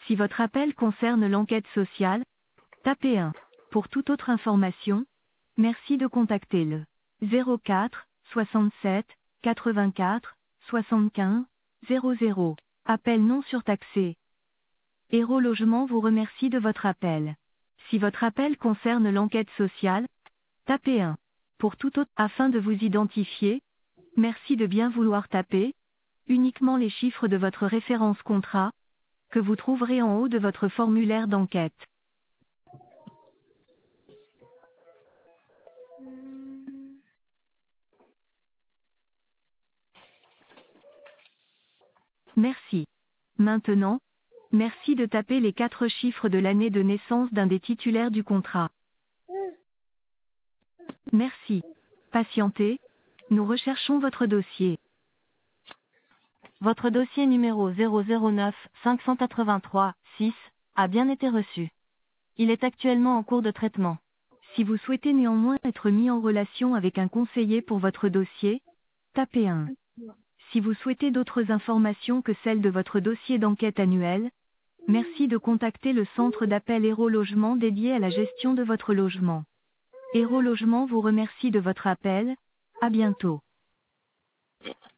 Si votre appel concerne l'enquête sociale, tapez 1. Pour toute autre information, merci de contacter le 04 67 84 75 00. Appel non surtaxé. Héros Logement vous remercie de votre appel. Si votre appel concerne l'enquête sociale, tapez 1. Pour tout autre, afin de vous identifier, merci de bien vouloir taper uniquement les chiffres de votre référence contrat, que vous trouverez en haut de votre formulaire d'enquête. Merci. Maintenant, merci de taper les 4 chiffres de l'année de naissance d'un des titulaires du contrat. Merci. Patientez. Nous recherchons votre dossier. Votre dossier numéro 009 583 6 a bien été reçu. Il est actuellement en cours de traitement. Si vous souhaitez néanmoins être mis en relation avec un conseiller pour votre dossier, tapez 1. Si vous souhaitez d'autres informations que celles de votre dossier d'enquête annuel, merci de contacter le centre d'appel Héros Logement dédié à la gestion de votre logement. Héros Logement vous remercie de votre appel. À bientôt.